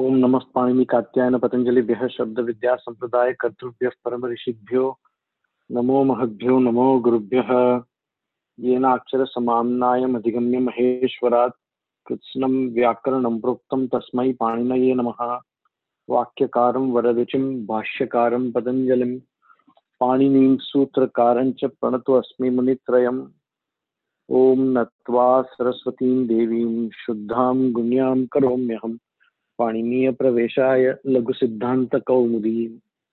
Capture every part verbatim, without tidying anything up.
ओम नमः पाणिनि कात्यायन पतंजलिभ्यः शब्द विद्या संप्रदाय कर्तृभ्यः परम ऋषिभ्यो नमो महद्भ्यो नमो गुरुभ्यः। येनाक्षर समाम्नायम् अधिगम्य महेश्वरात् कृत्स्नं व्याकरणं प्रोक्तं तस्मै पाणिनये नमः। वाक्यकारं वररुचिं भाष्यकारं पतंजलिं पाणिनीं सूत्रकारं च प्रणतोऽस्मि मुनित्रयम्। ओम नत्वा सरस्वतीं देवीं शुद्धां गुण्यां करोम्यहम् पाणिनीय प्रवेशाय लघु सिद्धांत कौमुदी।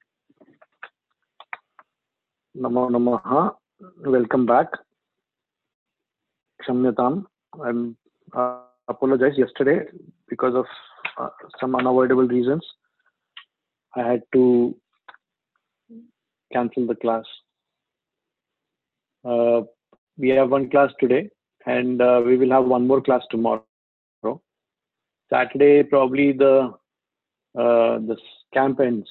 नमो नमः। Welcome back. Kshamyatam. I'm uh, apologize yesterday because of uh, some unavoidable reasons. I had to cancel the class. Uh, we have one class today, and uh, we will have one more class tomorrow. Saturday probably the uh, the camp ends.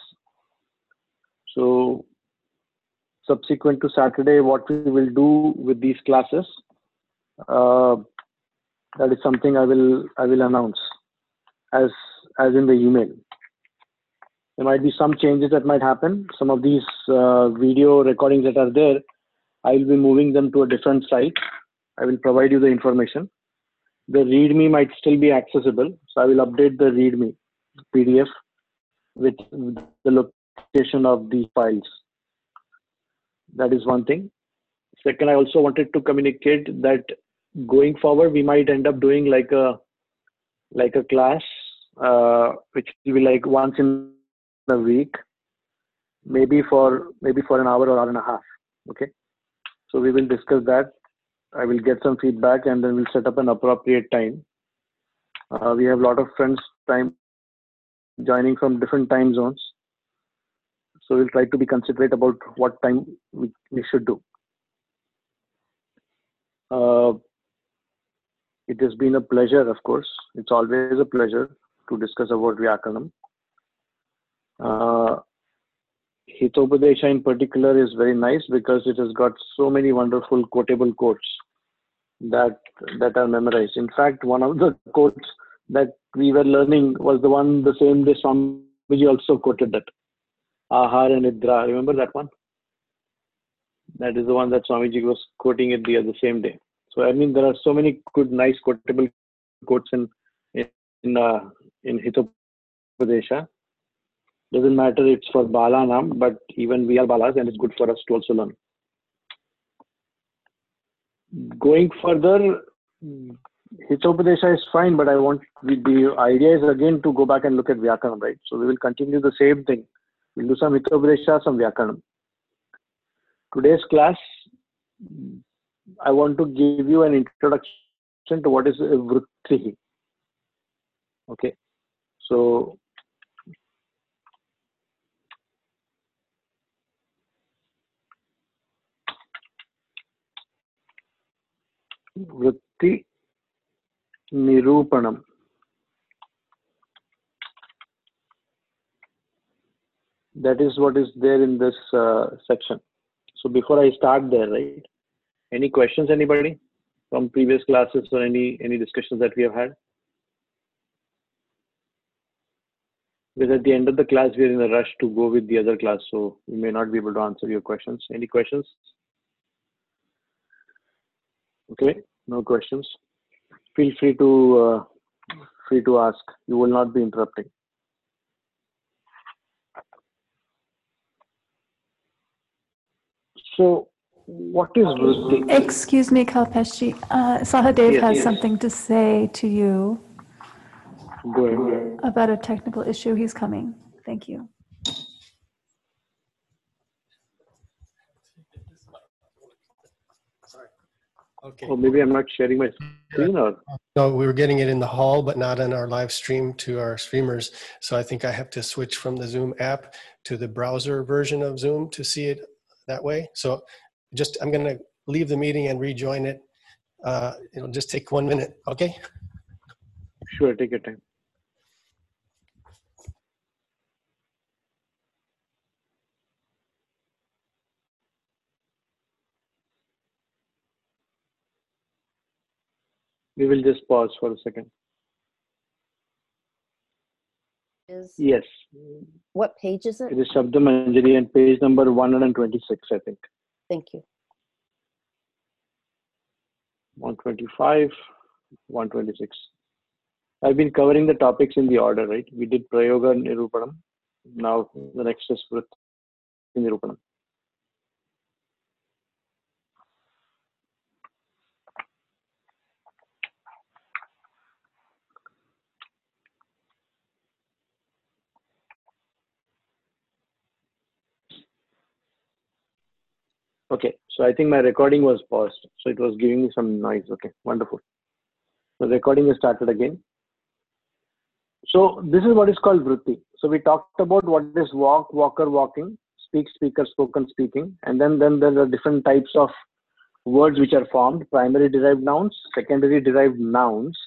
So subsequent to Saturday, what we will do with these classes, uh, that is something I will I will announce as as in the email. There might be some changes that might happen. Some of these uh, video recordings that are there, I will be moving them to a different site. I will provide you the information. The README might still be accessible, so I will update the README P D F with the location of these files. That is one thing. Second, I also wanted to communicate that going forward, we might end up doing like a like a class, uh, which will be like once in a week, maybe for maybe for an hour or hour and a half. Okay, so we will discuss that. I will get some feedback, and then we'll set up an appropriate time. Uh, we have a lot of friends time joining from different time zones, so we'll try to be considerate about what time we, we should do. Uh, it has been a pleasure, of course. It's always a pleasure to discuss about Vyakaranam. Uh, Hitopadesha in particular is very nice because it has got so many wonderful quotable quotes that that are memorized. In fact, one of the quotes that we were learning was the one the same day Swamiji also quoted, that Ahara Nidra. Remember that one? That is the one that Swamiji was quoting it the, the same day. So I mean, there are so many good, nice quotable quotes in in uh, in Hitopadesha. Doesn't matter it's for Bala Nam, but even we are Balas, and it's good for us to also learn. Going further, Hitopadesha is fine, but I want the idea is again to go back and look at Vyakaranam, right? So we will continue the same thing. We'll do some Hitopadesha, some Vyakaranam. Today's class, I want to give you an introduction to what is Vritti. Okay, so Vritti Nirupanam. That is what is there in this uh, section. So before I start there, right? Any questions, anybody from previous classes or any any discussions that we have had? Because at the end of the class, we are in a rush to go with the other class, so we may not be able to answer your questions. Any questions? Okay, no questions. Feel free to uh, free to ask. You will not be interrupting. So, what is Vritti? Excuse me, Kalpeshi. Uh, Sahadev Yes, has yes. something to say to you Go ahead. about a technical issue. He's coming. Thank you. Okay. Or maybe I'm not sharing my screen, or No, we were getting it in the hall, but not on our live stream to our streamers. So I think I have to switch from the Zoom app to the browser version of Zoom to see it that way. So just, I'm going to leave the meeting and rejoin it. Uh, it'll just take one minute. Okay. Sure, take your time. We will just pause for a second. is, Yes. what page is it? It is Shabda Manjari and page number one hundred twenty-six, I think. Thank you. one twenty-five, one twenty-six. I've been covering the topics in the order, right? We did Prayoga Nirupanam. Now the next is Vritti Nirupanam. Okay, so I think my recording was paused. So it was giving me some noise. Okay, wonderful. The recording is started again. So this is what is called Vritti. So we talked about what is walk, walker, walking, speak, speaker, spoken, speaking. And then, then there are different types of words which are formed. Primary derived nouns, secondary derived nouns.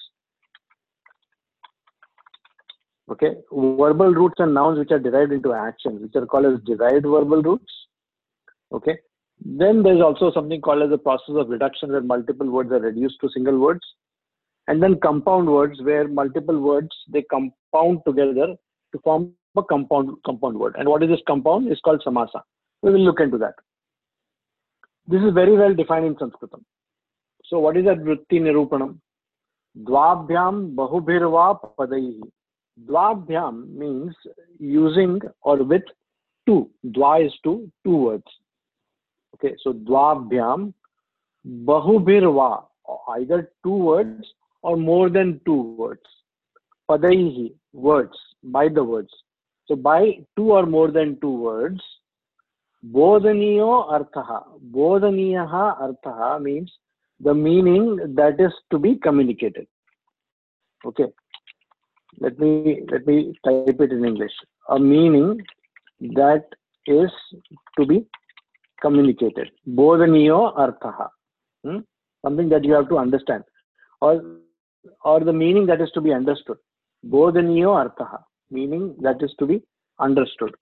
Okay, verbal roots and nouns which are derived into actions, which are called as derived verbal roots. Okay. Then there's also something called as the process of reduction, where multiple words are reduced to single words. And then compound words, where multiple words, they compound together to form a compound compound word. And what is this compound? It's called samasa. We will look into that. This is very well defined in Sanskritam. So what is that Vritti Nirupanam? Dvabhyam bahubhirva padaihi. Dvabhyam means using or with two. Dva is two, two words. Okay, so dvabhyam bahubhirva, either two words or more than two words. Padaihi, words, by the words. So by two or more than two words. Bodhaniyo arthaha. Bodhaniyaha arthaha means the meaning that is to be communicated. Okay, let me let me type it in English. A meaning that is to be communicated. Bodhaniyo arthaha. Hmm? Something that you have to understand, or or the meaning that is to be understood. Bodhaniyo arthaha, meaning that is to be understood.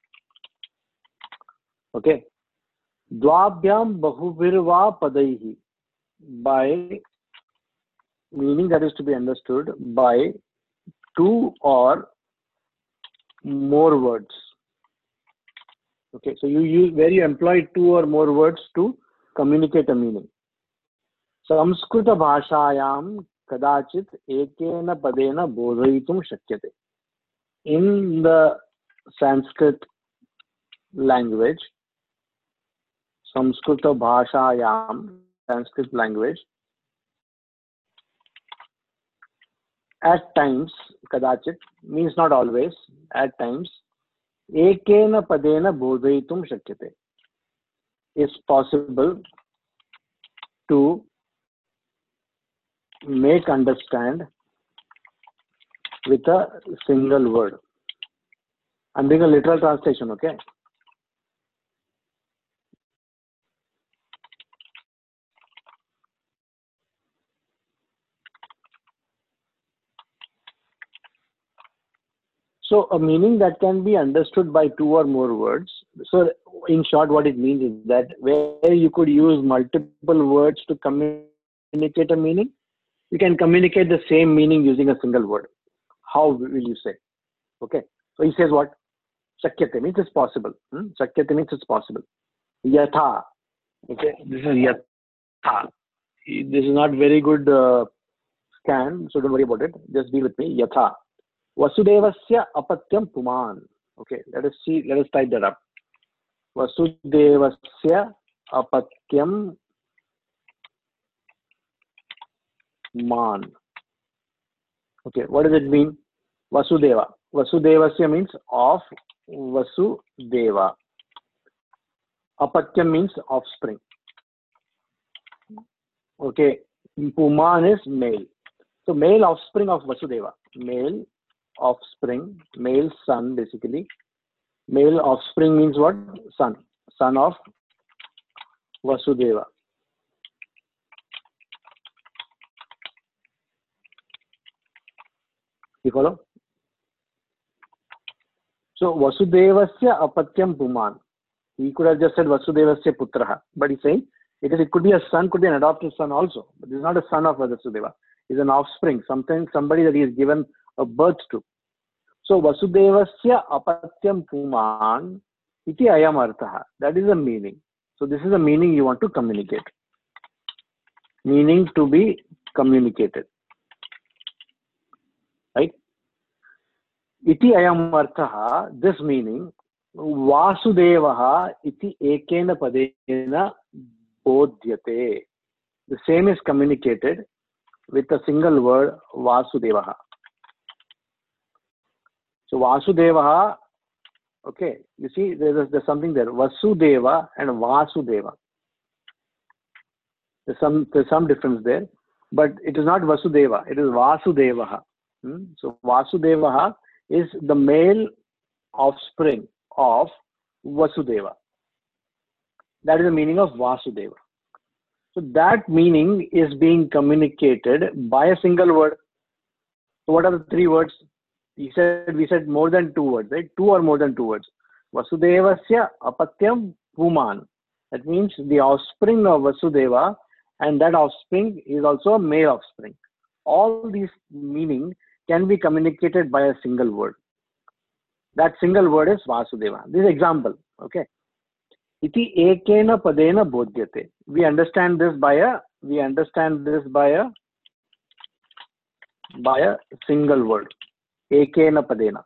Okay. Dvabhyam bahubhirva padaihi, by meaning that is to be understood by two or more words. Okay, so you use where you employ two or more words to communicate a meaning. Samskrita bhashayam kadachit ekena padena bodhayitum shakyate. In the Sanskrit language, Samskrita bhashayam, Sanskrit language, at times, kadachit means not always, at times, ekena padena bodhayitum shakyate. It's possible to make understand with a single word. I'm doing a literal translation, okay? So a meaning that can be understood by two or more words. So in short, what it means is that where you could use multiple words to communicate a meaning, you can communicate the same meaning using a single word. How will you say? Okay. So he says what? Shakyate means it's possible. Hmm? Shakyate means it's possible. Yatha. Okay. This is yatha. This is not very good uh, scan, so don't worry about it. Just be with me. Yatha. Vasudevasya apatyam puman. Okay. Let us see. Let us type that up. Vasudevasya apatyam man. Okay, what does it mean? Vasudeva. Vasudevasya means of Vasudeva. Apatyam means offspring. Okay, Puman is male. So male offspring of Vasudeva. Male offspring, male son basically. Male offspring means what? Son. Son of Vasudeva. You follow? So Vasudevasya apatyam puman. He could have just said Vasudevasya putraha, but he's saying because it could be a son, could be an adopted son also. But this is not a son of Vasudeva. He's an offspring, something somebody that he has given a birth to. So Vasudevasya apatyam puman iti ayam artha. That is the meaning. So this is the meaning you want to communicate. Meaning to be communicated. Right? Iti ayam artha, this meaning, Vasudevaha iti ekena padena bodhyate. The same is communicated with a single word, Vasudevaha. So Vasudevaha, okay, you see there's, there's something there, Vasudeva and Vasudeva. There's some, there's some difference there, but it is not Vasudeva, it is Vasudevaha. Hmm? So Vasudevaha is the male offspring of Vasudeva. That is the meaning of Vasudeva. So that meaning is being communicated by a single word. So what are the three words? He said, we said more than two words, right? Two or more than two words. Vasudevasya apatyam puman. That means the offspring of Vasudeva, and that offspring is also a male offspring. All these meaning can be communicated by a single word. That single word is Vasudeva. This is example, okay? Iti ekena padena bodhyate. We understand this by a, we understand this by a, by a single word. Ekena padena.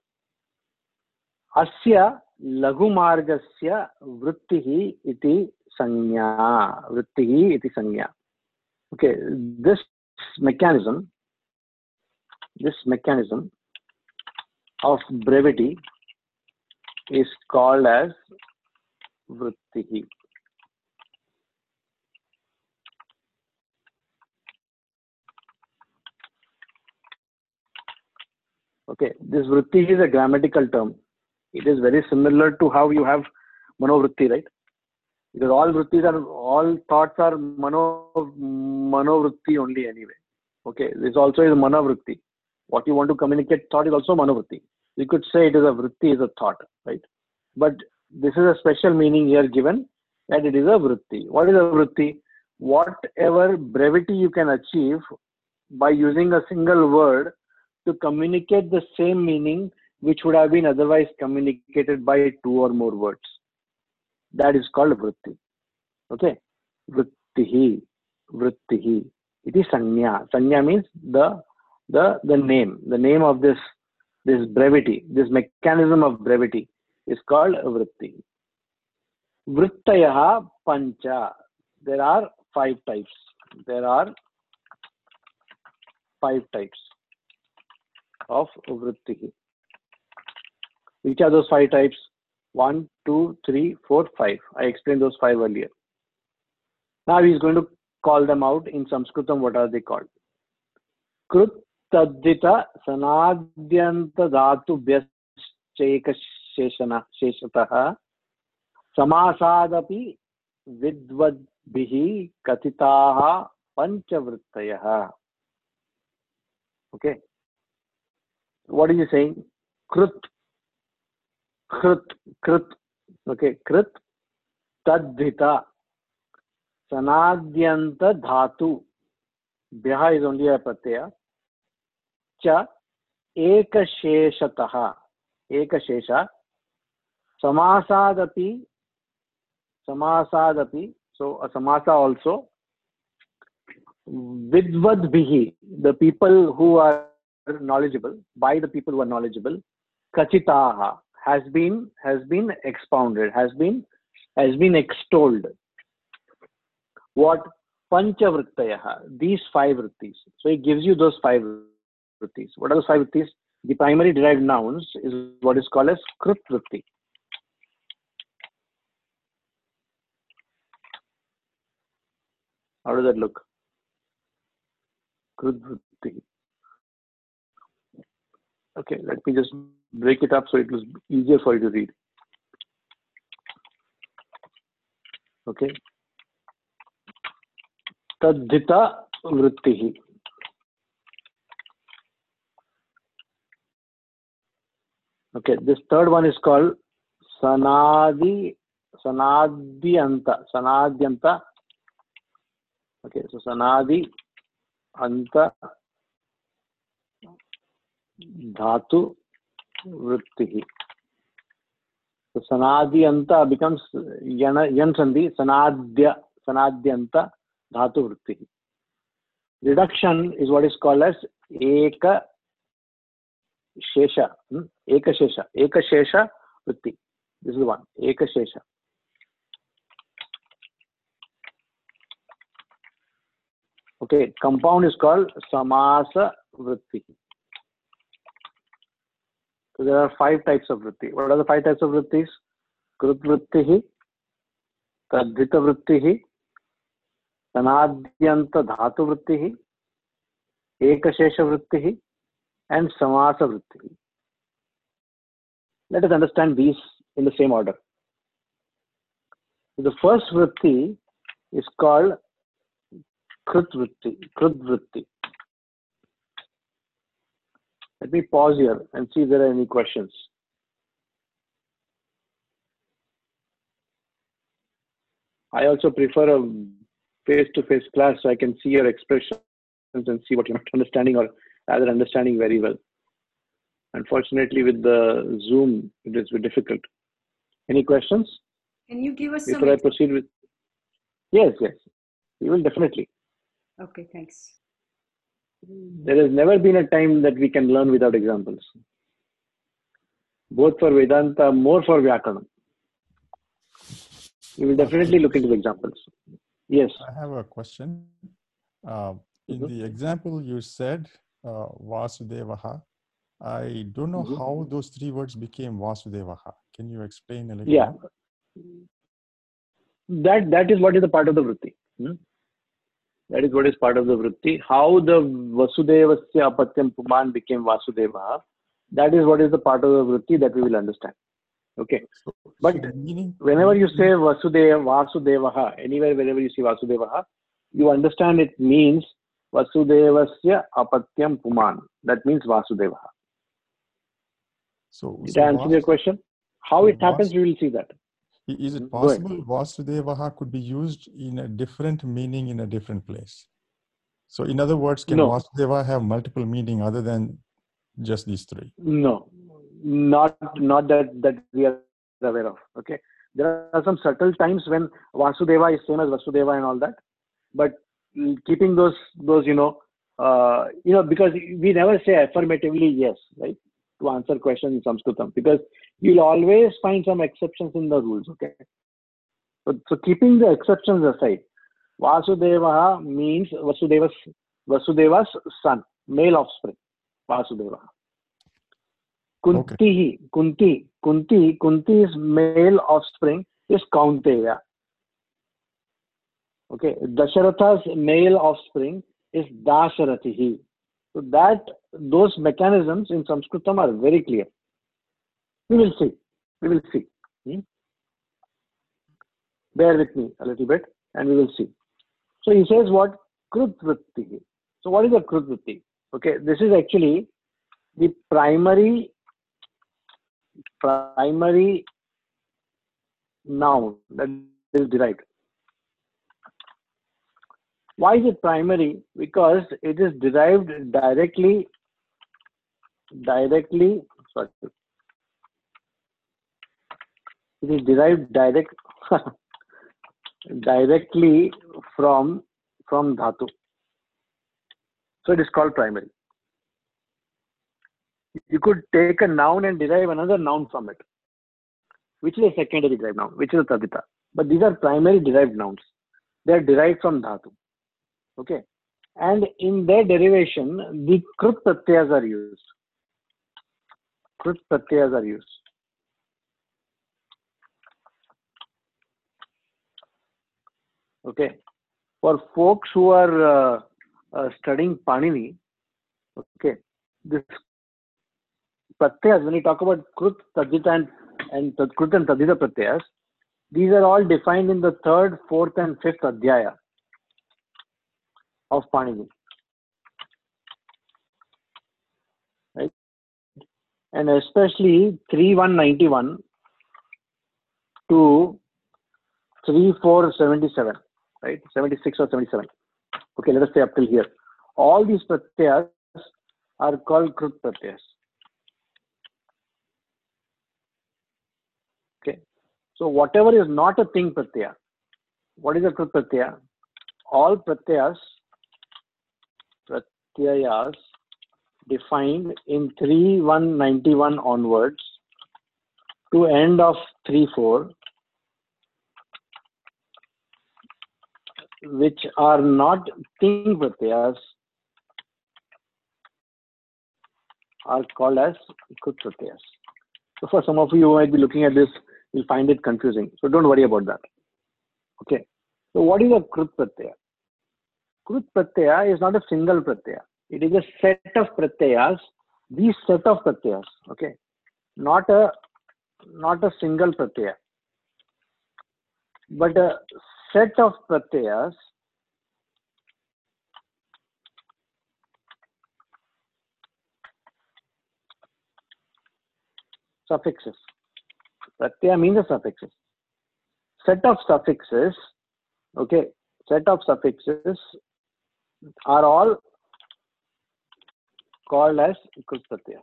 Asya lagumargasya vrittihi iti sanya. Vrittihi iti sanya. Okay, this mechanism, this mechanism of brevity is called as vrittihi. Okay, this vritti is a grammatical term. It is very similar to how you have manovritti, right? Because all vrittis are, all thoughts are mano, manovritti only anyway. Okay, this also is manovritti. What you want to communicate thought is also manovritti. You could say it is a vritti, is a thought, right? But this is a special meaning here given that it is a vritti. What is a vritti? Whatever brevity you can achieve by using a single word to communicate the same meaning which would have been otherwise communicated by two or more words. That is called vritti. Okay? Vrittihi. Vrittihi. It is sanya. Sanya means the, the, the name. The name of this, this brevity, this mechanism of brevity is called vritti. Vrittayaha pancha. There are five types. There are five types of vrittihi. Which are those five types? One, two, three, four, five. I explained those five earlier. Now he is going to call them out in Sanskritam. What are they called? Krut tadhita sanadyanta dhatu bhyaschaika sheshana sheshataha samasadapi vidvadbihi katitaha panchavrittayaha. Okay. What is he saying? Krut. Krut. Krut. Okay. Krut. Tadhita. Sanadyanta dhatu. Bhyaha is only a pratyaya. Cha. Ekasheshataha. Ekashesha. Samasadapi. Samasadapi. So a samasa also. Vidvadbihi. The people who are knowledgeable, by the people who are knowledgeable, kachitaha has been has been expounded, has been has been extolled. What? Panchavrittayaha, these five vrittis. So it gives you those five vrittis. What are those five vrittis? The primary derived nouns is what is called as krut vritti. How does that look? Krut vritti. Okay, let me just break it up so it was easier for you to read. Okay. Tadhita vrittihi. Okay, this third one is called sanadi, sanadyanta, sanadyanta. Okay, so sanadi, anta, dhatu, Vrittihi. So Sanadi Anta becomes Yana Yan Sandhi, Sanadya, Sanadyanta Dhatu Vrittihi. Reduction is what is called as Eka Shesha. Hmm? Eka Shesha. Eka Shesha Vritti. This is the one. Eka Shesha. Okay. Compound is called Samasa Vritti. So there are five types of Vritti. What are the five types of Vrittis? Krut Vrittihi, Tadhita Vrittihi, Sanadyanta Dhatu Vrittihi, Ekashesha Vrittihi, and Samasa Vrittihi. Let us understand these in the same order. The first Vritti is called Krut Vritti. Krut Vritti. Let me pause here and see if there are any questions. I also prefer a face-to-face class so I can see your expressions and see what you're not understanding or rather understanding very well. Unfortunately, with the Zoom, it is difficult. Any questions? Can you give us Before some? I proceed with? Yes, yes. We will definitely. Okay, thanks. There has never been a time that we can learn without examples. Both for Vedanta, more for Vyakarana. We will definitely look into the examples. Yes. I have a question. Uh, in Mm-hmm. the example you said, uh, Vasudevaha, I don't know Mm-hmm. how those three words became Vasudevaha. Can you explain a little Yeah. more? That, that is what is the part of the Vritti. Hmm? That is what is part of the Vritti. How the Vasudevasya Apatyam Puman became Vasudeva, that is what is the part of the Vritti that we will understand. Okay. So, But so the meaning, whenever you say Vasudeva, Vasudevaha, anywhere wherever you see Vasudevaha, you understand it means Vasudevasya Apatyam Puman. That means Vasudevaha. so, Did so I answer Vas, your question? How so it happens, Vas, we will see that. is it Go ahead. possible Vasudevaha could be used in a different meaning in a different place? So in other words, can No. Vasudeva have multiple meaning other than just these three? No, not not that that we are aware of. Okay, there are some subtle times when Vasudeva is same as Vasudeva and all that, but keeping those those you know uh, you know because we never say affirmatively yes, right, to answer questions in Sanskritam, because you'll always find some exceptions in the rules. Okay, so, so keeping the exceptions aside, Vasudeva means Vasudeva's Vasudeva's son, male offspring. Vasudeva. Kunti, Okay. Kunti, Kunti, Kunti's male offspring is Kaunteya. Okay, Dasharatha's male offspring is Dasharathihi. So that those mechanisms in Sanskritam are very clear. We will see. We will see. Hmm? Bear with me a little bit, and we will see. So he says what? Krutvritti. So what is a Krutvritti? Okay, this is actually the primary primary noun that is derived. Why is it primary? Because it is derived directly, directly, sorry, it is derived direct, directly from, from dhatu. So it is called primary. You could take a noun and derive another noun from it, which is a secondary derived noun, which is a tadita. But these are primary derived nouns. They are derived from dhatu. Okay. And in their derivation, the krut pratyas are used. Krut pratyas are used. Okay. For folks who are uh, uh, studying Panini, okay, this pratyas, when you talk about krut, tadita, and, and krut and tadita pratyas, these are all defined in the third, fourth, and fifth adhyaya of Panini. Right? And especially three one ninety-one to three four seventy-seven, right? seventy-six or seventy-seven. Okay, let us say up till here. All these pratyas are called krut pratyas. So whatever is not a thing pratyaya, what is a krut pratyaya? All pratyayas, pratyayas defined in three one ninety-one onwards to end of three four, which are not thing pratyayas, are called as krut pratyayas. So for some of you who might be looking at this, you'll find it confusing. So don't worry about that. Okay. So what is a krut pratyaya? Krut pratyaya is not a single pratyaya. It is a set of pratyayas. These set of pratyayas. Okay. Not a not a single pratyaya, but a set of pratyayas suffixes. Pratyaya means the suffixes. Set of suffixes, okay, set of suffixes are all called as krut pratyayas.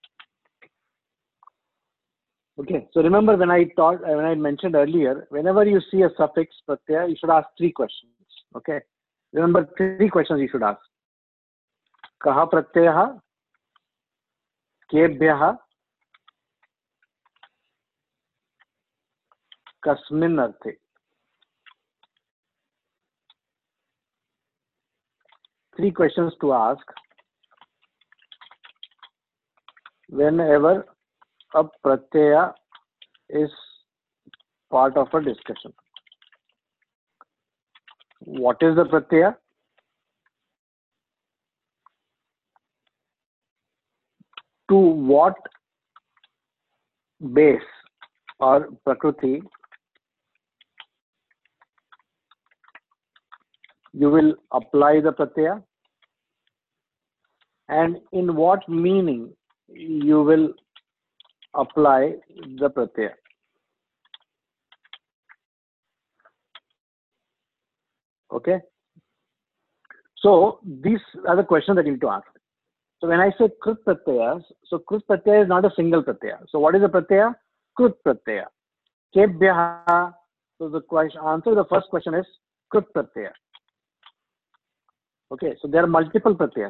Okay, so remember when I taught, when I mentioned earlier, whenever you see a suffix pratyaya, you should ask three questions. Okay, remember three questions you should ask. Kaha pratyaya, kebhyah, kasmin arthe. Three questions to ask whenever a pratyaya is part of a discussion. What is the pratyaya? To what base or prakriti you will apply the pratyaya, and in what meaning you will apply the pratyaya. Okay. So these are the questions that you need to ask. So when I say krut pratyayas, so krut pratyaya is not a single pratyaya. So what is a pratyaya? Krut pratyaya. Kebhyah. So the question, answer to the first question is krut pratyaya. Okay, so there are multiple pratyayas.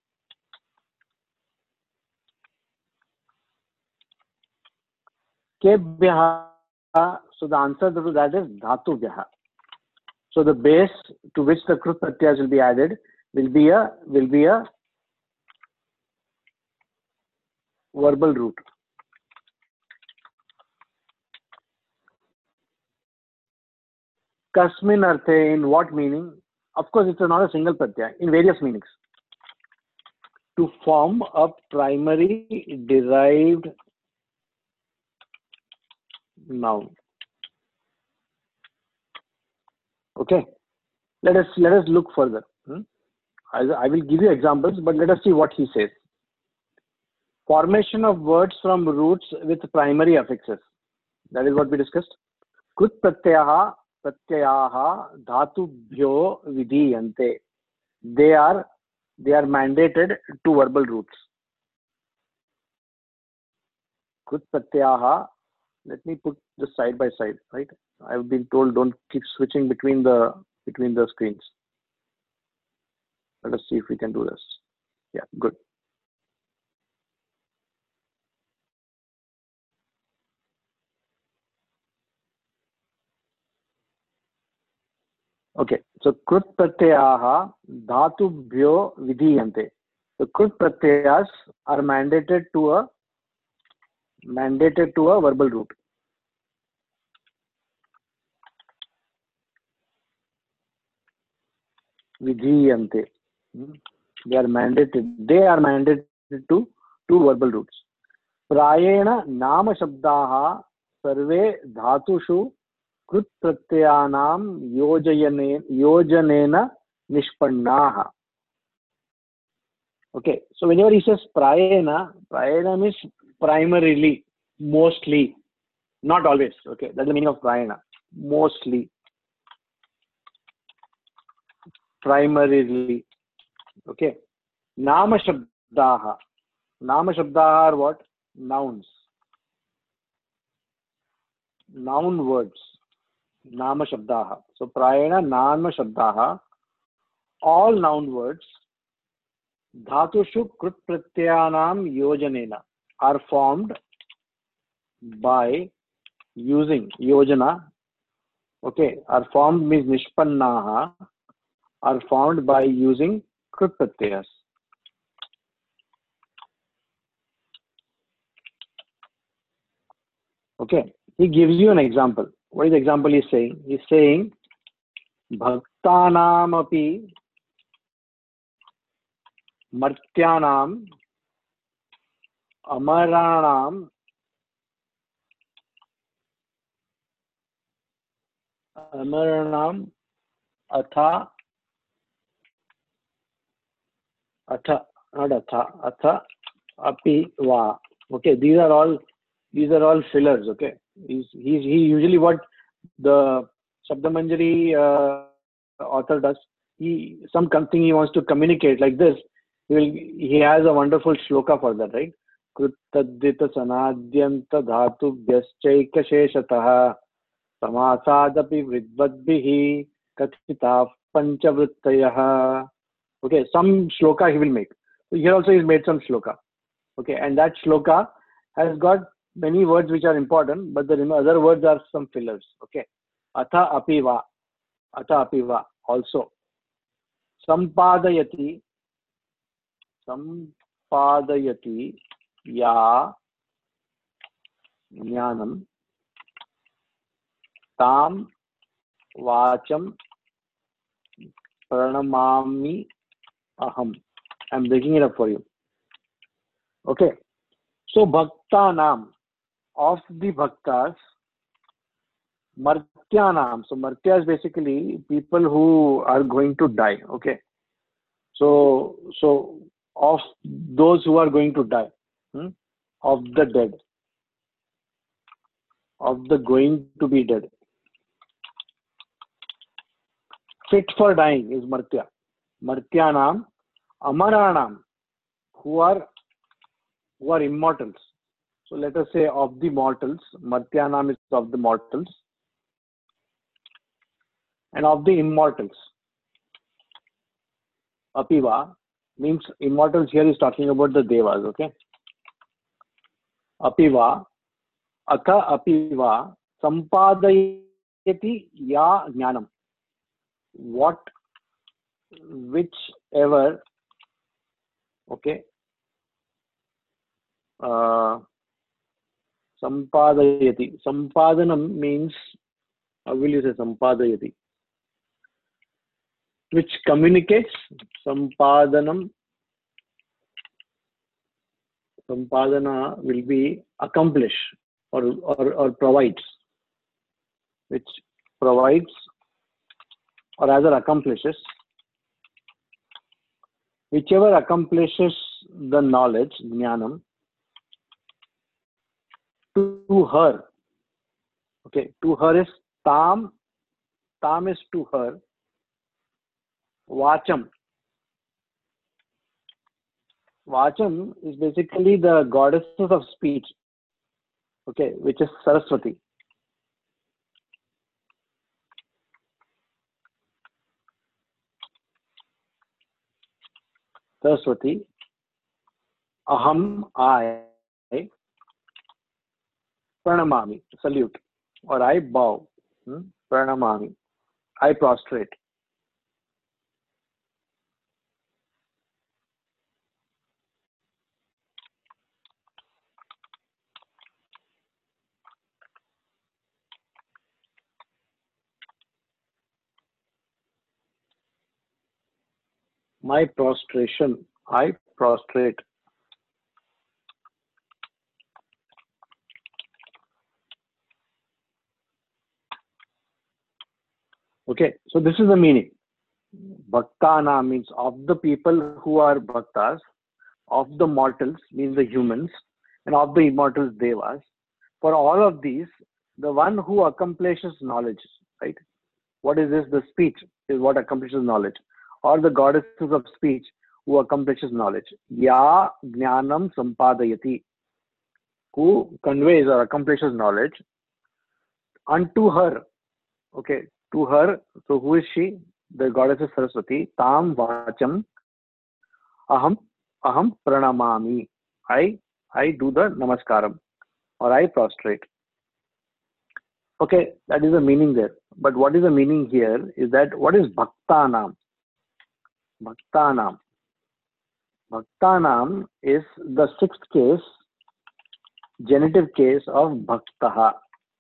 Kebhyah. So the answer to that is dhatubhyah. So the base to which the krut pratyayas will be added will be a will be a verbal root. Kasmin arthe, in what meaning? Of course, it's not a single pratyaya, in various meanings. To form a primary derived noun. Okay. Let us let us look further. Hmm? I, I will give you examples, but let us see what he says. Formation of words from roots with primary affixes. That is what we discussed. Krut pratyaha pratyaha dhatubhyo vidhiyante. They are they are mandated to verbal roots. Krut pratyaha. Let me put this side by side. Right. I've been told don't keep switching between the between the screens. Let us see if we can do this. Yeah. Good. Okay, so krut pratyaha dhatubhyo vidhiyante. So krut pratyayas are mandated to a mandated to a verbal root. Vidhiyante. They are mandated. They are mandated to two verbal roots. Prayena nama shabdaha sarve dhatushu krut pratyayanam yojayane yojanena nishpannaha. Okay, so whenever he says prayena, prayena means primarily, mostly, not always. Okay, that's the meaning of prayena. Mostly, primarily. Okay, nama shabdaha. Nama shabdaha are what? Nouns. noun words, nama shabdaha. So prayena nama shabdaha, all noun words, dhatushu krut pratyanam yojanena, are formed by using yojana. Okay, are formed means nishpannaha, are formed by using krut pratyas. Okay, he gives you an example. What is the example he's saying? He's saying bhaktanam api martyanam amaranam amaranam atha atha not atha atha api va. Okay, these are all these are all fillers. Okay, he's he's he usually what the Shabdamanjari uh, author does. He some something he wants to communicate like this. He will he has a wonderful shloka for that, right? Krutadita sanadyanta dhatu vyaschaika sheshataha samasadapi vridvadbihi kathita panchavrittayaha. Okay, some shloka he will make. So here also he's made some shloka. Okay, and that shloka has got many words which are important, but the other words are some fillers. Okay, atha apiva, atha apiva also. Sampadayati, sampadayati ya jnanam tam vacham pranamami aham. I'm breaking it up for you. Okay, so bhaktanam, of the bhaktas, martyanam. So martya is basically people who are going to die. Okay, so so of those who are going to die, hmm? of the dead, of the going to be dead, fit for dying is martya. Martyanam, amaranam, who are who are immortals. So let us say of the mortals, martyanam is of the mortals, and of the immortals. Apiva means immortals here is talking about the devas. Okay. Apiva, atha apiva, sampadayati ya jnanam. What, whichever, okay, uh, sampadayati. Sampadanam means, how will you say sampadayati? Which communicates, sampadanam, sampadana will be accomplish or, or, or provides, which provides or rather accomplishes, whichever accomplishes the knowledge, jnanam, to, to her. Okay, to her is tam, tam is to her, vacham. Vacham is basically the goddesses of speech, okay, which is Saraswati. Saraswati, aham, I, pranamami, salute, or I bow, hmm? Pranamami, I prostrate. My prostration, I prostrate. Okay, so this is the meaning. Bhaktana means of the people who are bhaktas, of the mortals means the humans, and of the immortals devas. For all of these, the one who accomplishes knowledge, right? What is this? The speech is what accomplishes knowledge, or the goddesses of speech who accomplishes knowledge. Ya jnanam sampadayati, who conveys or accomplishes knowledge. unto her. Okay, to her. So who is she? The goddess is Saraswati. Tam vacham aham aham pranamami. I I do the namaskaram or I prostrate. Okay, that is the meaning there. But what is the meaning here is that what is bhaktanam? Bhaktanam. Bhaktanam is the sixth case, genitive case of bhaktaha.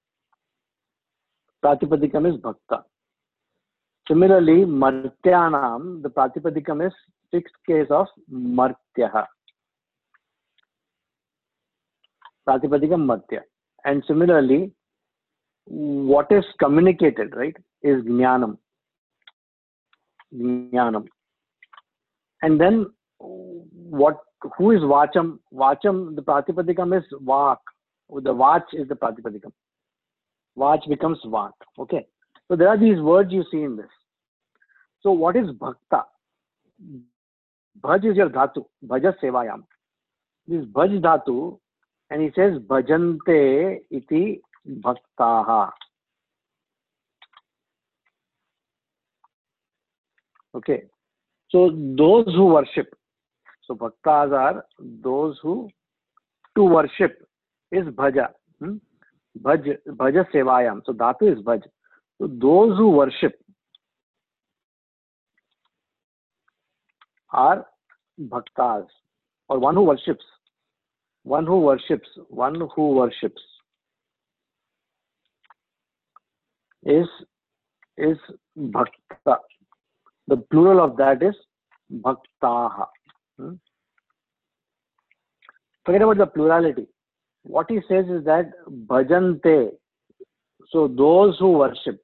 Pratipadikam is bhakta. Similarly, martyanam, the pratipadikam is sixth case of martyaha. Pratipadikam martya. And similarly, what is communicated, right, is jnanam. Jnanam. And then what? Who is vacham? Vacham, the pratipadikam is vak. The vach is the pratipadikam. Vach becomes vak. Okay. So there are these words you see in this. So what is bhakta? Bhaj is your dhatu. Bhaja sevayam. This bhaj dhatu, and he says bhajante iti bhaktaha. Okay. So those who worship. So bhaktas are those who to worship is bhaja. Hmm? Bhaj, bhaja sevayam. So dhatu is bhaj. So those who worship are bhaktas, or one who worships. One who worships. One who worships is is bhakta. The plural of that is bhaktaha. Hmm? Forget about the plurality. What he says is that bhajante. So those who worship,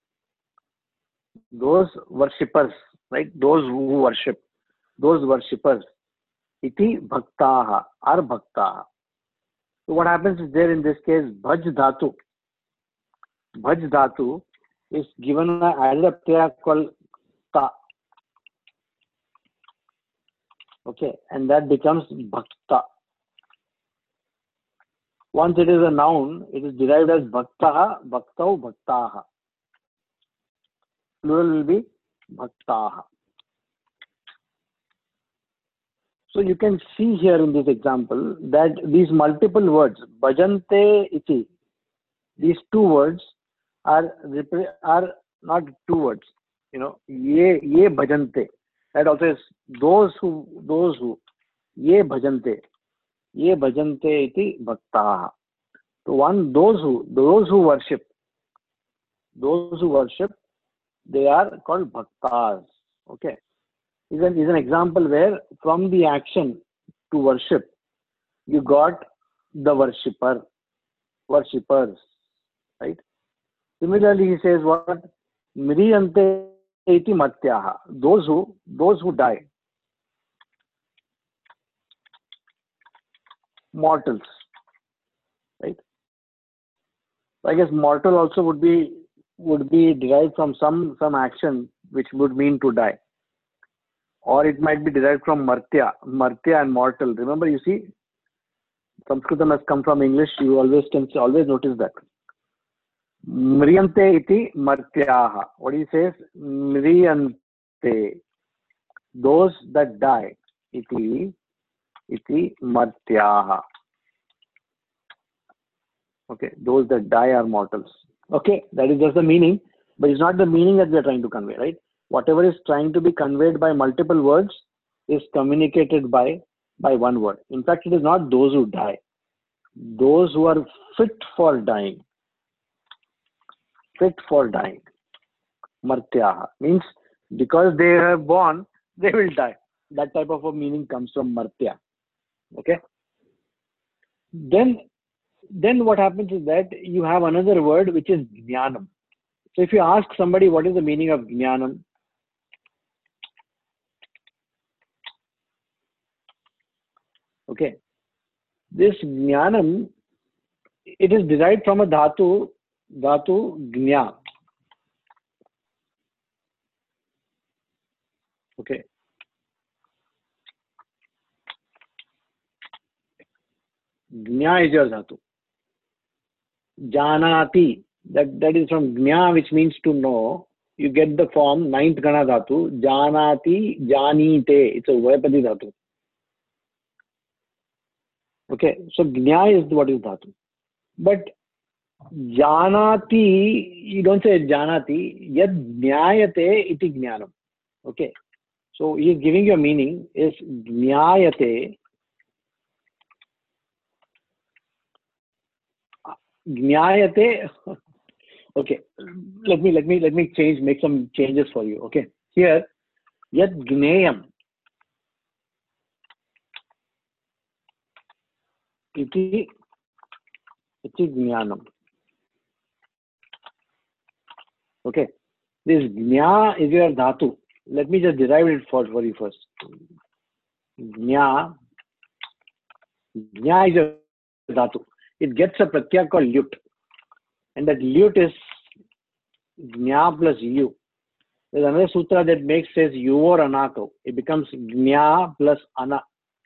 those worshippers, right? Those who worship, those worshippers, iti bhaktaha, are bhaktaha. So what happens is there in this case, bhaj dhatu. Bhaj dhatu is given a added a prayer called ta. Okay, and that becomes bhakta. Once it is a noun, it is derived as bhaktaha, bhaktau, bhaktaha. Plural will be bhaktaha. So you can see here in this example that these multiple words, bhajante iti, these two words are are not two words. You know, ye ye bhajante. That also is those who those who ye bhajante. Ye bhajante iti bhaktaha. So one, those who, those who worship, those who worship, they are called bhaktas. Okay. Is an, is an example where from the action to worship, you got the worshipper, worshippers, right? Similarly, he says what? Mriyante iti matyaha. Those who, those who die. Mortals, right? I guess mortal also would be would be derived from some some action which would mean to die, or it might be derived from martya, martya and mortal. Remember, you see, Sanskritam has come from English. You always can always notice that. Mriyante iti martyaha. What he says, mriyante, those that die. Iti iti martyaha. Okay, those that die are mortals. Okay, that is just the meaning, but it's not the meaning that we are trying to convey, right? Whatever is trying to be conveyed by multiple words is communicated by by one word. In fact, it is not those who die. Those who are fit for dying. Fit for dying. Martyaha means because they are born, they will die. That type of a meaning comes from martya. Okay. Then, then what happens is that you have another word which is jnanam. So if you ask somebody what is the meaning of jnanam, okay, this jnanam, it is derived from a dhatu, dhatu jna. Okay. Jna is your dhatu. Janati, That, that is from Gnya, which means to know. You get the form ninth Gana Dhatu, Janati, Janite. It's a Vayapadi Dhatu. Okay, so Gnya is what is Dhatu. But Janati, you don't say Janati, Yad Jnayate iti Jnanam. Okay, so he is giving you a meaning is Jnayate. Jnayate. Okay, let me let me let me change, make some changes for you. Okay, here Yad Gneyam iti iti Jnanam. Okay, this Gnya is your Dhatu. Let me just derive it for, for you first. Gnya, Gnya is your Dhatu. It gets a pratyaya called Lyut. And that Lyut is Gnya plus U. There's another sutra that makes says U or Anato. It becomes Gnya plus Ana.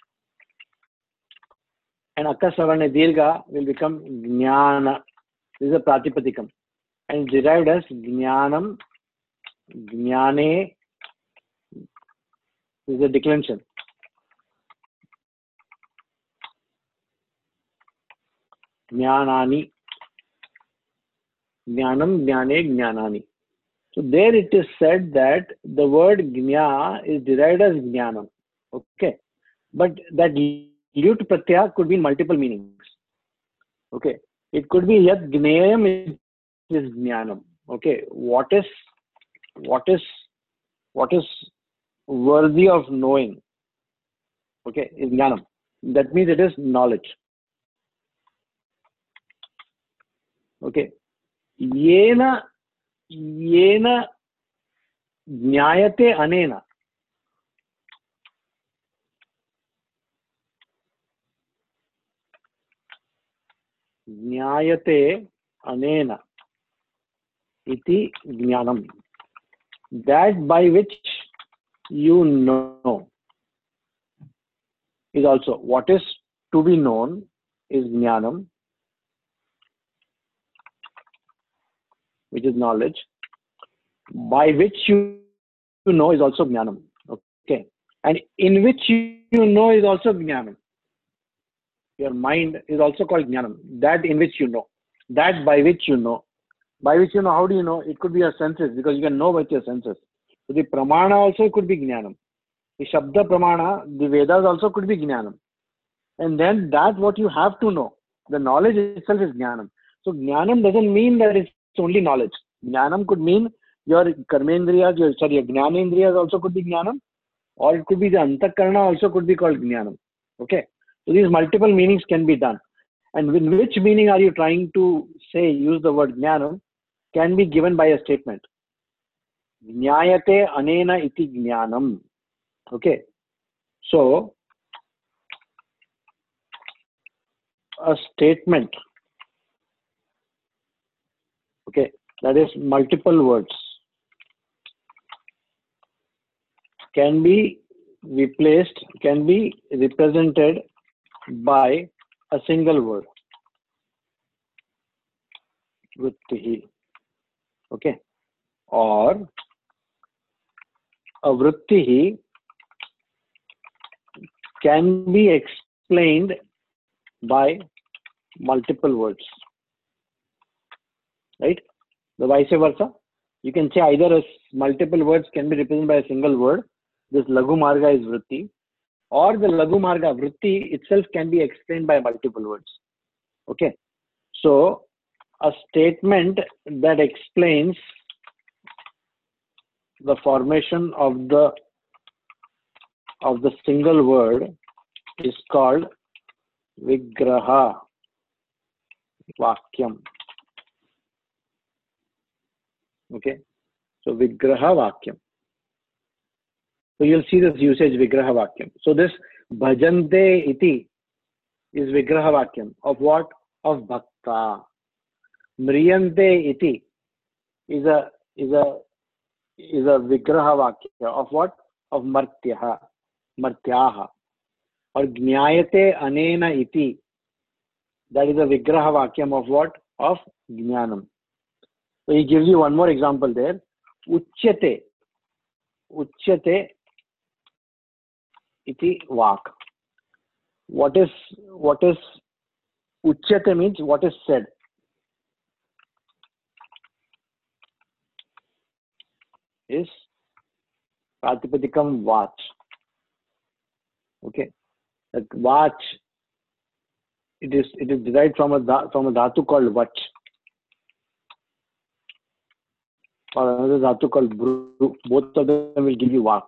And Akasavana Dirga will become Jnana. This is a Pratipadikam. And derived as Jnanam, Jnane. This is a declension. Jnanani. Jnanam, Jnane, Jnanani. So there it is said that the word Gnya is derived as Jnanam. Okay. But that Lyut Pratyaya could be in multiple meanings. Okay. It could be Yad Gneyam is Jnanam. Okay. What is what is what is worthy of knowing? Okay, is Jnanam. That means it is knowledge. Okay. Yena Yena Jnayate Anena. Jnayate Anena iti Jnanam. That by which you know is also what is to be known is Jnanam, which is knowledge. By which you know is also Jnanam. Okay. And in which you know is also Jnanam. Your mind is also called Jnanam. That in which you know. That by which you know. By which you know, how do you know? It could be your senses, because you can know with your senses. So the Pramana also could be Jnanam. The Shabda Pramana, the Vedas also could be Jnanam. And then that what you have to know. The knowledge itself is Jnanam. So Jnanam doesn't mean that it's only knowledge. Jnanam could mean your Karmendriyas, your, sorry, your Jnanendriyas also could be Jnanam. Or it could be the Antakarana also could be called Jnanam. Okay. So these multiple meanings can be done. And with which meaning are you trying to say, use the word Jnanam, can be given by a statement. Jnayate anena iti Jnanam. Okay. So, a statement, okay, that is multiple words, can be replaced, can be represented by a single word. Vrittihi. Okay. Or a vrittihi can be explained by multiple words. Right? The vice versa. You can say either as multiple words can be represented by a single word. This Laghu Marga is vritti. Or the Laghu Marga vritti itself can be explained by multiple words. Okay. So a statement that explains the formation of the of the single word is called Vigraha Vakyam. Okay. So Vigraha Vakyam. So you'll see this usage Vigraha Vakyam. So this Bhajante iti is Vigraha Vakyam. Of what? Of Bhakta. Mriyante iti is a is a is a Vigraha Vakya. Of what? Of Martyaha. Martyaha. Or Jnayate Anena iti. That is a Vigraha Vakyam of what? Of Jnanam. So he gives you one more example there. Uchyate. Uchyate iti vak. What is, what is, uchyate means what is said. Is Pratipadikam vach. Okay. That vach, it is, it is derived from a, from a dhatu called vach. Or another dhatu called bru. Both of them will give you vak.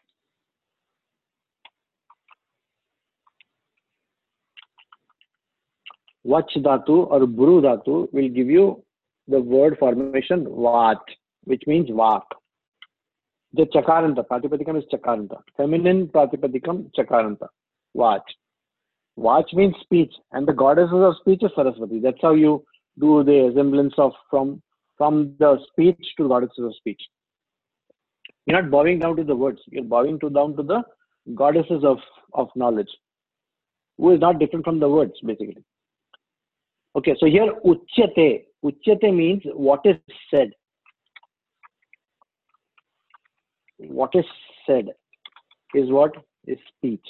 Vach dhatu or bru dhatu will give you the word formation vach, which means vak. The chakaranta, Pratipadikam is chakaranta. Feminine Pratipadikam, chakaranta. Vach. Vach means speech, and the goddesses of speech is Saraswati. That's how you do the resemblance of from from the speech to goddesses of speech. You're not bowing down to the words. You're bowing to down to the goddesses of, of knowledge, who is not different from the words, basically. Okay, so here uchyate. Uchyate means what is said. What is said is what is speech.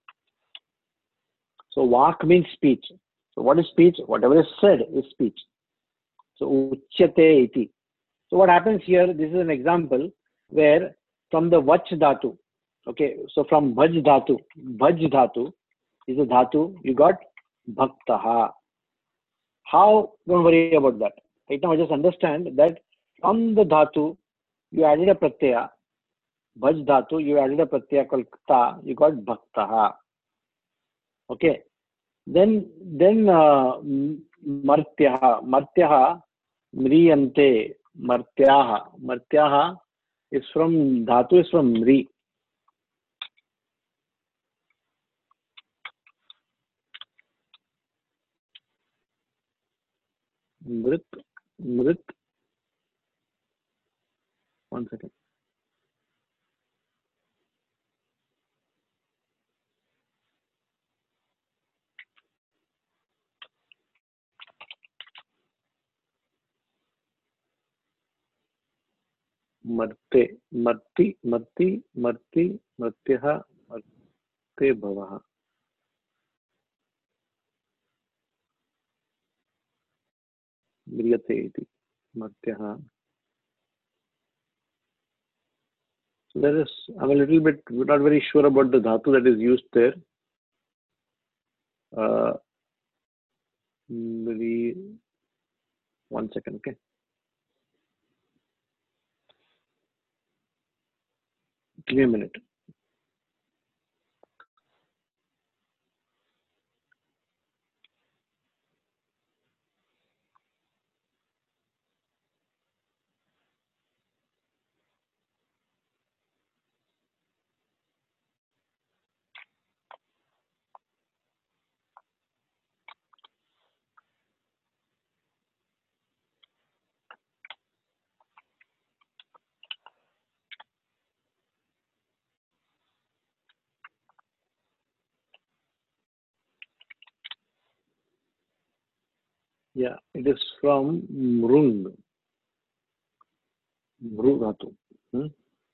So vak means speech. So what is speech? Whatever is said is speech. So uchyate iti. So what happens here, this is an example where from the vach dhatu, okay, so from bhaj dhatu, bhaj dhatu is a dhatu, you got bhaktaha. How? Don't worry about that. Right now just understand that from the dhatu, you added a pratyaya. Bhaj dhatu, you added a pratyaya called kta, you got bhaktaha. Okay. Then, then uh, martyaha, martyaha, mriyante, martyaha. Martyaha is from, dhatu is from mri. Mrit, mrit. One second. Marte, marti, marti, marti, martyaha, marte bhavaha. Mriyate iti, martyaha. So there is, I'm a little bit, we're not very sure about the dhatu that is used there. Uh, mri, one second, okay. Give me a minute. Yeah, it is from mrung. Mru dhatu. Hmm?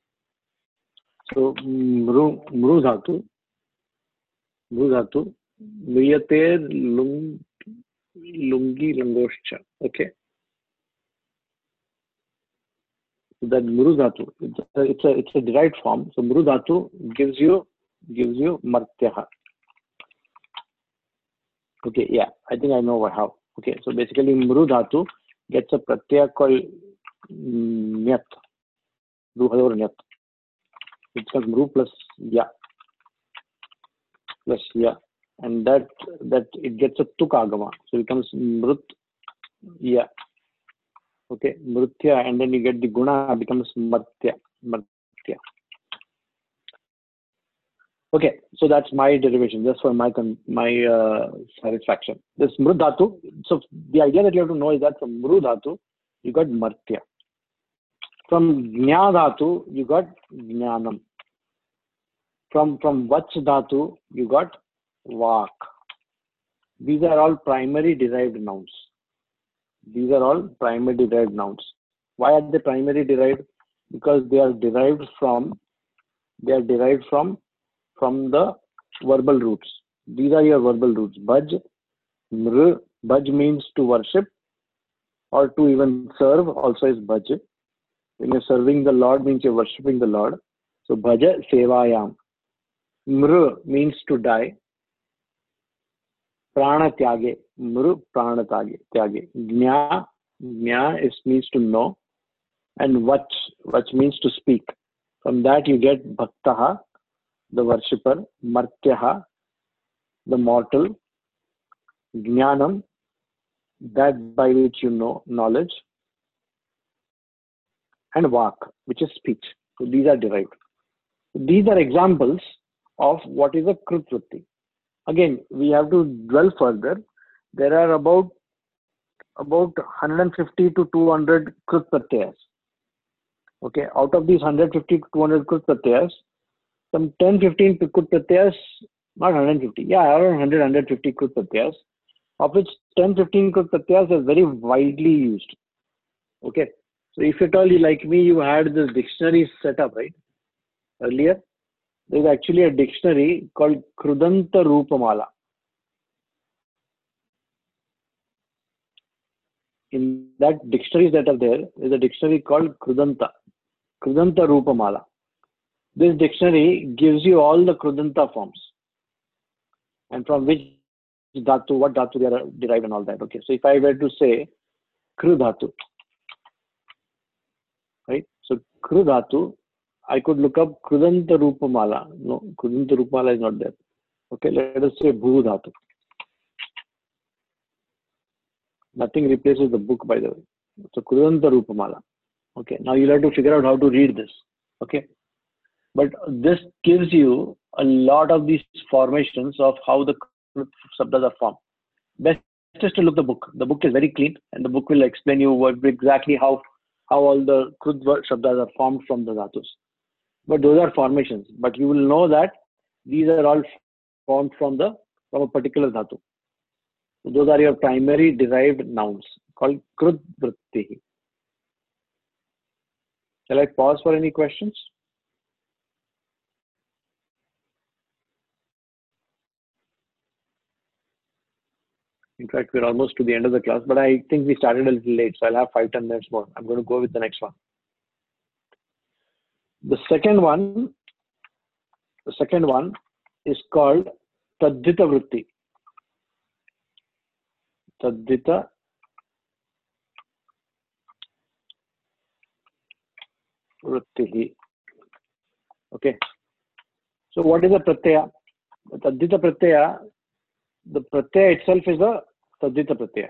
So mru, mru dhatu, mru dhatu, mriyater lung, lungi langoscha. Okay. So that mru dhatu, it's a, it's a it's a derived form. So mru dhatu gives you gives you martyaha. Okay, yeah, I think I know what how. Okay, so basically mru dhatu gets a pratyaya called nyat. Ruhador nyat. It becomes mru plus ya. Plus ya. And that that it gets a tuk agama. So it becomes mrut ya. Okay, mrutya, and then you get the guna becomes martya. Martya. Okay, so that's my derivation, just for my my uh, satisfaction. This mru dhatu. So the idea that you have to know is that from mru dhatu you got martya. From jna dhatu you got jnanam. From from vach dhatu you got vak. These are all primary derived nouns. These are all primary derived nouns. Why are they primary derived? Because they are derived from they are derived from from the verbal roots. These are your verbal roots. Bhaj, mr. Bhaj means to worship or to even serve. Also is bhaj. When you're serving the Lord, means you're worshipping the Lord. So bhaja sevayam. Mr means to die. Prana tyage. Mr prana tyage. Gnya, gnya is means to know. And vach, vach means to speak. From that you get bhaktaha, the worshipper, martyaha, the mortal, jnanam, that by which you know knowledge, and vak, which is speech. So these are derived. These are examples of what is a krut vritti. Again, we have to dwell further. There are about about one hundred fifty to two hundred krut pratyayas. Okay, out of these one hundred fifty to two hundred krut pratyayas, some ten fifteen krut pratyayas, not one hundred fifty, yeah, around one hundred one hundred fifty krut pratyayas, of which ten fifteen krut pratyayas are very widely used. Okay, so if at all you like me, you had this dictionary set up, right? Earlier, there is actually a dictionary called Krudanta Rupamala. In that dictionaries that are there, there is a dictionary called Krudanta. Krudanta Rupamala. This dictionary gives you all the Krudanta forms and from which dhatu, what dhatu they are derived and all that. Okay, so if I were to say Kru dhatu, right? So Kru dhatu, I could look up Krudanta Rupamala. No, Krudanta Rupamala is not there. Okay, let us say Bhu dhatu. Nothing replaces the book, by the way. So Krudanta Rupamala. Okay, now you'll have to figure out how to read this. Okay, but this gives you a lot of these formations of how the sabdas are formed. Best is to look the book. The book is very clean, and the book will explain you what exactly how how all the krut sabdas are formed from the dhatus. But those are formations. But you will know that these are all formed from the from a particular dhatu. So those are your primary derived nouns called krut vritti. Shall I pause for any questions? In fact, we're almost to the end of the class, but I think we started a little late, so I'll have five, ten minutes more. I'm going to go with the next one. The second one, the second one is called Tadhita Vritti. Tadhita Vritti. Okay. So what is a pratyaya? The Tadhita pratyaya, the pratyaya itself is a Tadhita pratyaya.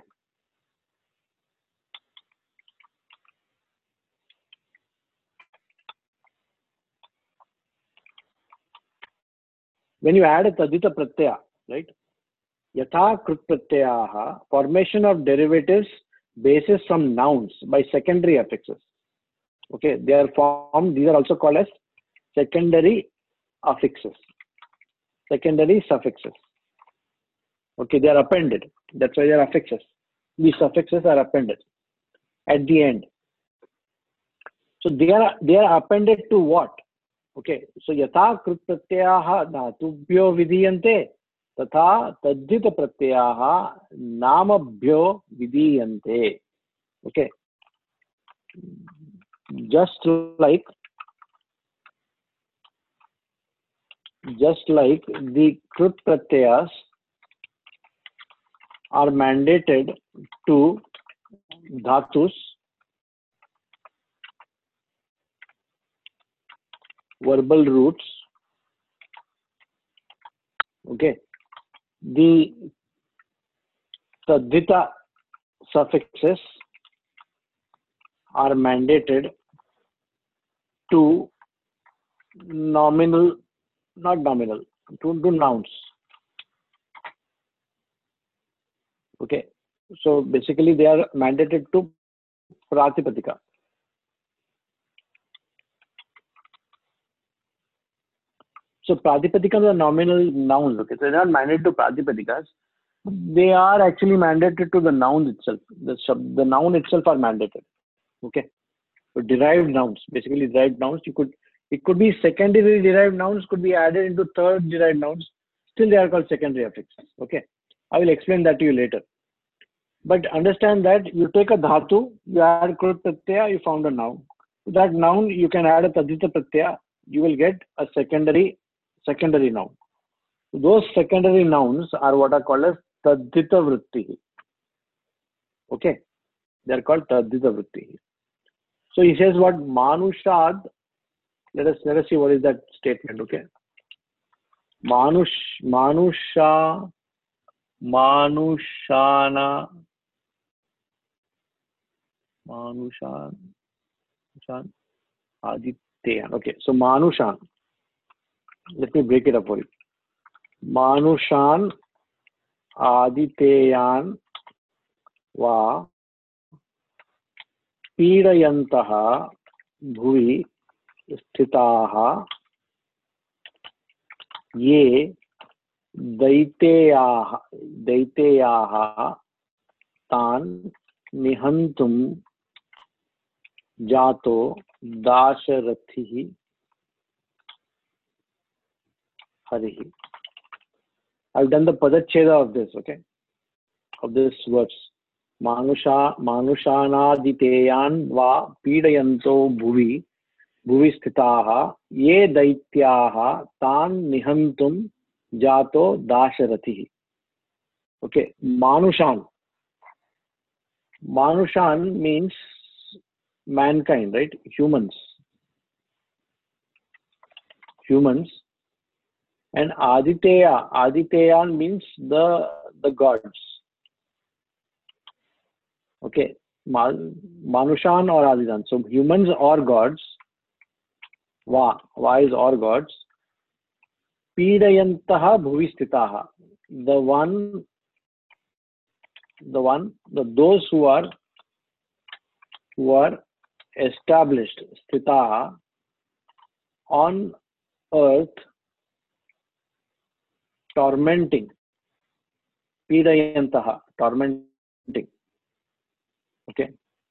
When you add a Tadhita pratyaya, right? Yatha krut pratyayaha, formation of derivatives basis some nouns by secondary affixes. Okay, they are formed, these are also called as secondary affixes, secondary suffixes. Okay, they are appended. That's why they are affixes. These suffixes are appended at the end. So they are they are appended to what? Okay, so yatha krut pratyayaha dhatubhyo vidiyante tatha tadhita pratyayaha namabhyo vidiyante. Okay, just like just like the krut pratyayas are mandated to dhatus, verbal roots. Okay, the tadhita suffixes are mandated to nominal, not nominal, to, to nouns. Okay, so basically they are mandated to pratipadika. So pratipadika are nominal nouns. Okay, so they are mandated to pratipadikas. They are actually mandated to the noun itself. The sub, the noun itself are mandated. Okay, So derived nouns, basically derived nouns, you could, it could be secondary derived nouns, could be added into third derived nouns. Still they are called secondary affixes. Okay. I will explain that to you later. But understand that you take a dhatu, you add krut pratyaya, you found a noun. To that noun, you can add a tadita pratyaya, you will get a secondary, secondary noun. Those secondary nouns are what are called as tadita vritti. Okay. They are called tadita vritti. So he says what manushad. Let us let us see what is that statement. Okay. Manush manusha manushana manushan manushan adityan. Okay. So manushan. Let me break it up for you. Manushan adityan va पीडयन्तः भुवि स्थिताः ये दैतेयाः दैतेयाः तान् निहन्तुं जातो दाशरथिः हरिः. I've done the padacheda of this, okay, of this verse. Manusha Manushanaditeyan va pidayanto bhuvi bhuvi sthitaha ye daityaha tan nihantum jato dasharatihi. Okay, Manushan. Manushan means mankind, right? Humans. Humans. And Aditeya. Aditeyan means the the gods. Okay, Manushan or Adidan. So humans or gods. Va. Va is or gods. Pidayantaha bhuvistitaha. The one, the one, the, those who are, who are established, stitaha, on earth, tormenting. Pidayantaha, tormenting. Okay.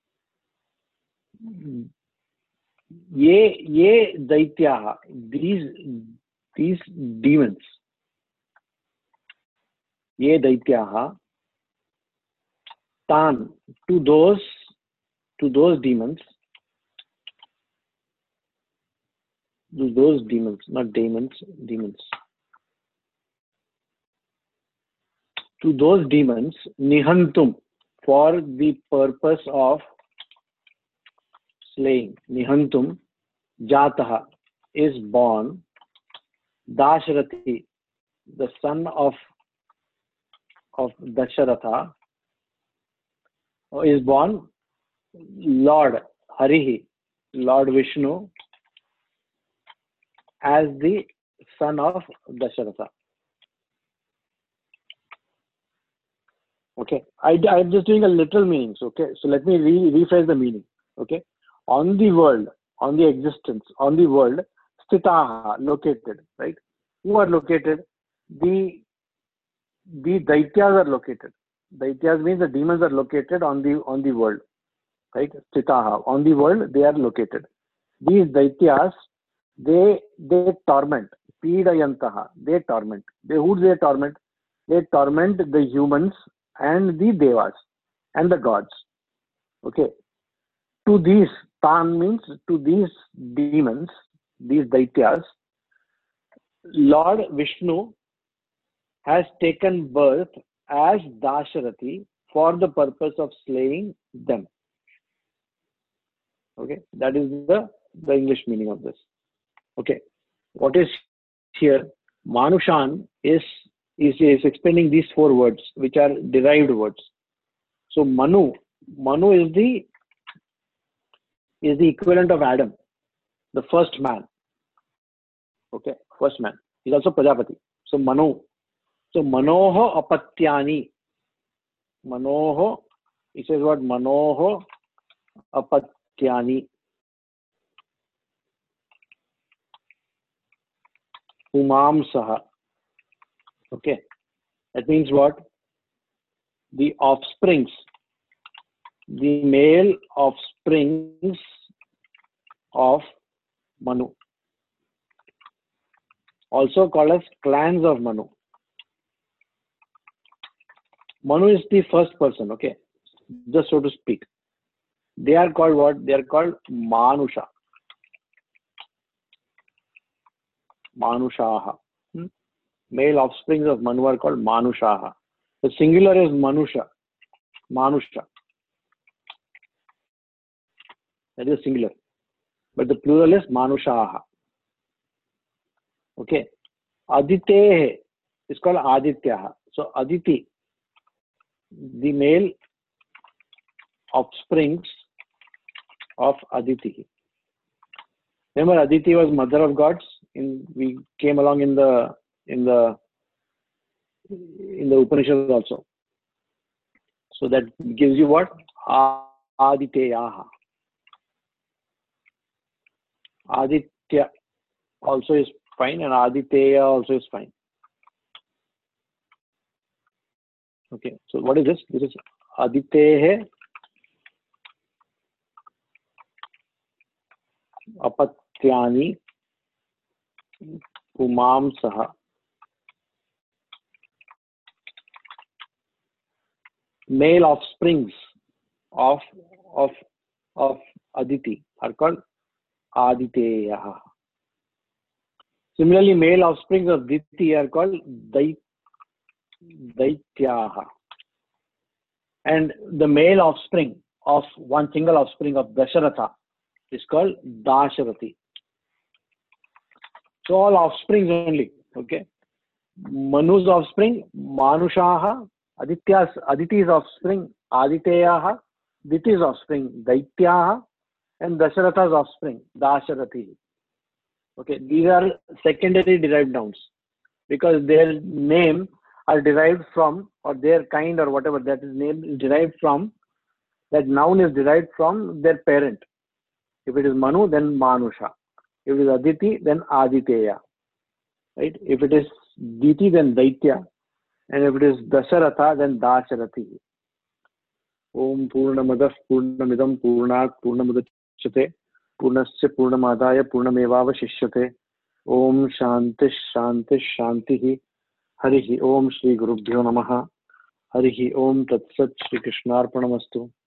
Ye ye daityaha, these these demons. Ye daityaha, tan, to those to those demons, to those demons, not demons, demons. To those demons, nihantum, for the purpose of slaying. Nihantum, jataha, is born. Dasharathi, the son of of Dasharatha, is born. Lord Harihi, Lord Vishnu, as the son of Dasharatha. Okay, I, I'm just doing a literal meanings. Okay, so let me re rephrase the meaning. Okay, on the world, on the existence, on the world, sthitaha, located, right? Who are located? The the daityas are located. Daityas means the demons are located on the on the world, right? Sthitaha, on the world they are located. These daityas, they they torment. Pidayantaha, they torment. They who do they torment? They torment the humans and the devas and the gods. Okay. To these, tan means to these demons, these daityas, Lord Vishnu has taken birth as Dasharathi for the purpose of slaying them. Okay, that is the, the English meaning of this. Okay, what is here? Manushan is Is, is explaining these four words, which are derived words. So Manu, Manu is the is the equivalent of Adam, the first man. Okay, first man. He's also Prajapati. So Manu. So Manoho apatyani. Manoho. He says what? Manoho apatyani. Pumamsaha. Okay, that means what? The offsprings, the male offsprings of Manu, also called as clans of Manu. Manu is the first person, okay, just so to speak. They are called what? They are called Manusha. Manushaha. Hmm? Male offsprings of Manu are called Manushaha. The singular is Manusha. Manusha. That is singular. But the plural is Manushaha. Okay. Aditehe is called Adityaha. So Aditi, the male offsprings of Aditi. Remember, Aditi was mother of gods. In we came along in the in the in the Upanishads also. So that gives you what? Aditeyaha. Aditya also is fine, and Aditeya also is fine. Okay, so what is this? This is Aditehe Apatyani Pumamsaha. Male offsprings of of of Aditi are called Aditeyaha. Similarly, male offsprings of Diti are called Dait Daityaha. And the male offspring of one single offspring of Dasharatha is called Dasharati. So all offsprings only. Okay. Manu's offspring, Manushaha. Aditya's Aditi's offspring, Aditeyaha. Diti's offspring, Daityaha. And Dasharatha's offspring, Dasharati. Okay, these are secondary derived nouns because their name are derived from, or their kind or whatever that is name is derived from, that noun is derived from their parent. If it is Manu, then Manusha. If it is Aditi, then Aditeya. Right? If it is Diti, then Daitya. And if it is Dasharatha, then Dasharati. Om Purnamadah Purnamidam Purnat Purnamudachyate Purnasya Purnamadaya Purnamevavashishyate. Om Shanti Shanti Shanti. Harihi Om Shri Gurubhyo Namaha. Harihi Om Tat Sat Shri Krishnarpanamastu.